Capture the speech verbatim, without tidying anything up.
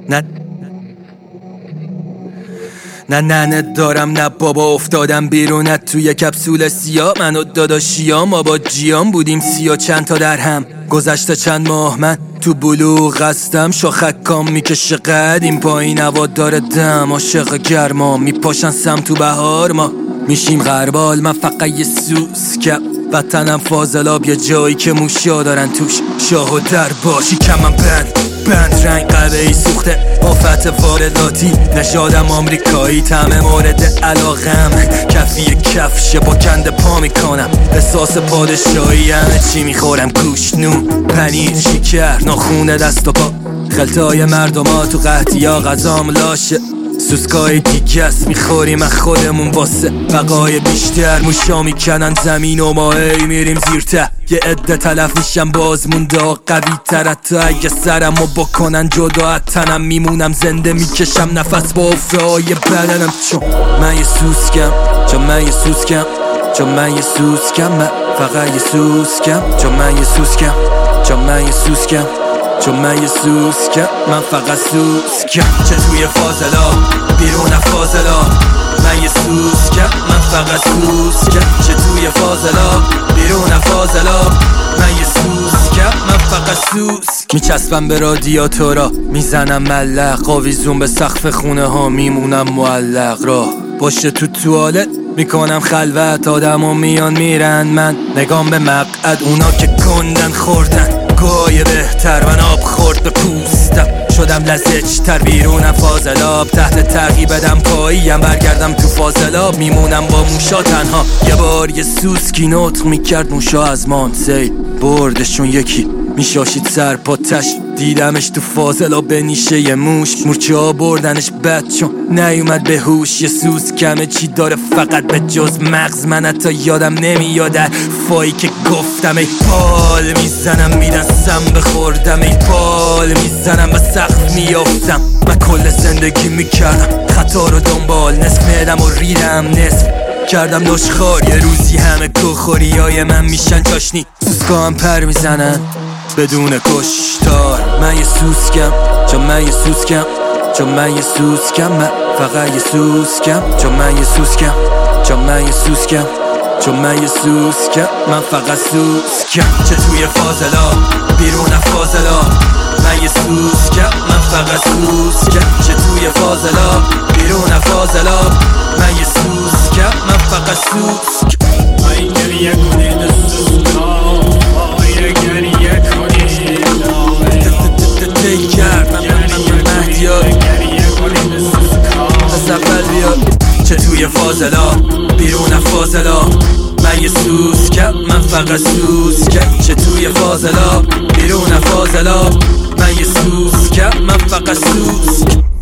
نه نه نه نه دارم نه بابا افتادم بیرون از توی کپسول سیاه. من و داداشیام ما با جیام بودیم سیا چند تا در هم. گذشته چند ماه من تو بلوغ هستم، شاخکام میکشه قد این پایین هوا داره دم. عاشق گرما میپاشن سم تو بهار ما میشیم غربال. من فقط یه سوسکم وطنم فاضلاب، یه جایی که موشا دارن توش شاه و در باشی کمم بند بند رنگ قبه ای سوخته آفت وارداتی. نژادم آمریکایی طعم مورد علاقم، کفی کفشه با کنده پا میکنم. احساس پادشاهی همه چی میخورم، گوشت نون پنیر شکر ناخونه دست و پا. خلطای مردم ها تو قحطی ها غذام لاشه، سوسکای دیگه است میخوریم از خودمون واسه بقای بیشتر. موشا میکنن زمین و ما ای میریم زیرته. یه عده تلف میشم باز مونده قوی تر. حتی اگه سرمو بکنن جدا از تنم میمونم زنده، میکشم نفس با افره های بدنم. چون من یه سوسکم، چون من یه سوسکم، چون من یه سوسکم، من فقط یه سوسکم. چون من یه سوسکم، چون من یه سوسکم، چون من یه سوسکم، من فقط سوسکم. چه توی فاضلا بیرون فاضلا، من یه سوسکم، من فقط سوسکم. چه توی فاضلا بیرون فاضلا، من یه سوسکم، من فقط سوسک. میچسبم به رادیاتورا میزنم ملق، آویزون به سقف خونه ها میمونم معلق. راه باشه تو توالت میکنم خلوت، آدم ها میان میرن من نگام به مقعد. اونا که کندن خوردن گوی بهتر، من آب خورد به پوستم شدم لزج تر. بیرونم فاضلاب تحت ترغیب بدم پاییم، برگردم تو فاضلاب میمونم با موشا تنها. یه بار یه سوسکی نطق میکرد موشا از مانسیل بردشون یکی میشاشید سر پاتش. دیدمش تو فاضلاب به نیشه یه موش، مورچه ها بردنش بد چون نیومد به هوش. یه سوسکمه چی داره فقط به جز مغز، من حتی یادم نمیاد فایی که گفتم. ای پال میزنم میدستم بخوردم، ای پال میزنم و سقف میافتم. من کل زندگی میکردم خطا رو دنبال، نصف میدم و ریدم نصف کردم نشخار. یه روزی همه کوخوری های من میشن چاشنی، سوسکا هم پر میزنن بدون کشتار. من یه سوسکم، چون من یه سوسکم، چون من یه سوسکم، من فقط یه سوسکم. چون من یه سوسکم، چون من یه سوسکم، چون من یه سوسکم، من فقط سوسکم. چه توی فاضلا بیرون فاضلا، من یه سوسکم، من فقط سوسکم. چه توی فاضلا بیرون فاضلا، من یه سوسکم، من فقط سوسک. ای گریه کنید سوسکا، ای گریه کنید تی کرد من مهدیار از اول بیاد. چه توی فاضلا بیرون فاضلا، من یه سوسکم، من فقط سوسکم. چه توی فاضلا بیرون فاضلا، من یه سوسکم، من فقط سوسک.